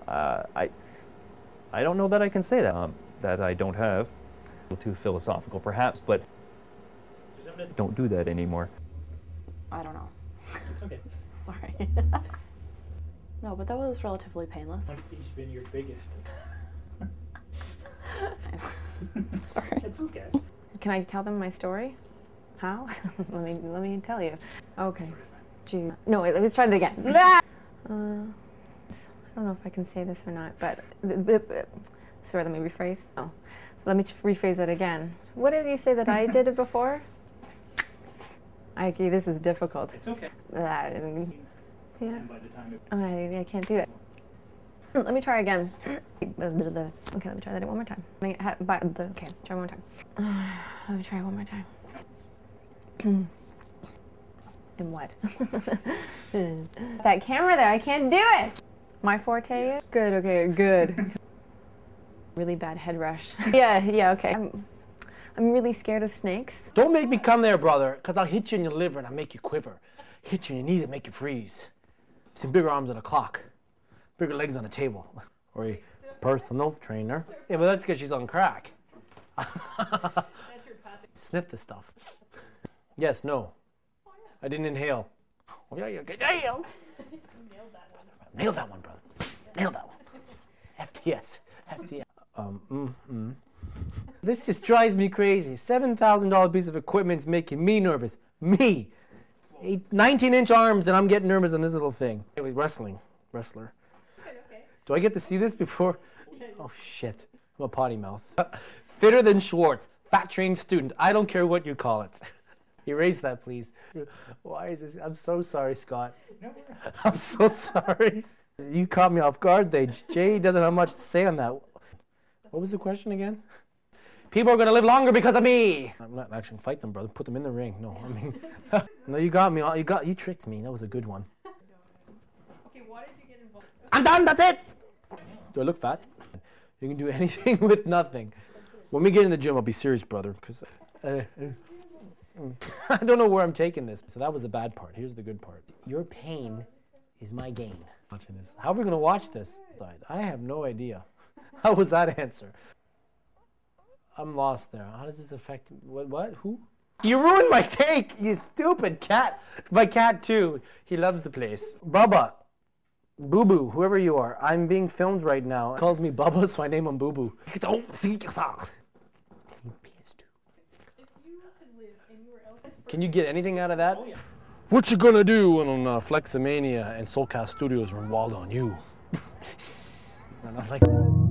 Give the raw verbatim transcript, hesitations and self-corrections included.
Uh, I, I don't know that I can say that, um, that I don't have. Too philosophical perhaps, but don't do that anymore. I don't know. It's okay. Sorry. No, but that was relatively painless. What's been your biggest? Sorry. It's okay. Can I tell them my story? How? let me let me tell you. Okay. Gee. No, wait, let's try it again. uh, I don't know if I can say this or not, but sorry, let me rephrase. Oh, let me rephrase it again. What did you say that I did it before? Okay, this is difficult. It's okay. Uh, yeah. And by the time it... I, I can't do it. Let me try again. Okay, let me try that one more time. Okay, try one more time. Let me try one more time. And what? That camera there, I can't do it! My forte? Good, okay, good. Really bad head rush. Yeah, yeah, okay. I'm, I'm really scared of snakes. Don't make me come there, brother, because I'll hit you in your liver and I'll make you quiver. Hit you in your knees and make you freeze. Some bigger arms on a clock. Bigger legs on a table. Or a personal trainer. Yeah, but that's because she's on crack. Sniff the stuff. Yes, no. I didn't inhale. Oh, yeah, yeah, okay. Damn! Nailed that one, brother. Nailed that one. F T S. F T S. Um, mm, mm. This just drives me crazy. seven thousand dollar piece of equipment's making me nervous. Me! Eight, nineteen inch arms and I'm getting nervous on this little thing. Anyway, wrestling. Wrestler. Do I get to see this before? Oh, shit. I'm a potty mouth. Fitter than Schwartz. Fat trained student. I don't care what you call it. Erase that, please. Why is this? I'm so sorry, Scott. I'm so sorry. You caught me off guard there. Jay doesn't have much to say on that. What was the question again? People are going to live longer because of me. I'm not actually fight them, brother. Put them in the ring. No, I mean, no, you got me. You got, you tricked me. That was a good one. Okay, why did you get involved? I'm done. That's it. Do I look fat? You can do anything with nothing. When we get in the gym, I'll be serious, brother, because uh, I don't know where I'm taking this. So that was the bad part. Here's the good part. Your pain is my gain. Watching this. How are we going to watch this? I have no idea. How was that answer? I'm lost there. How does this affect what? What? Who? You ruined my take, you stupid cat. My cat too. He loves the place. Bubba. Boo Boo, whoever you are. I'm being filmed right now. He calls me Bubba, so I name him Boo Boo. Don't think that. Can you get anything out of that? Oh, yeah. What you gonna do when uh, Flexomania and Soulcast Studios are walled on you? I don't know, like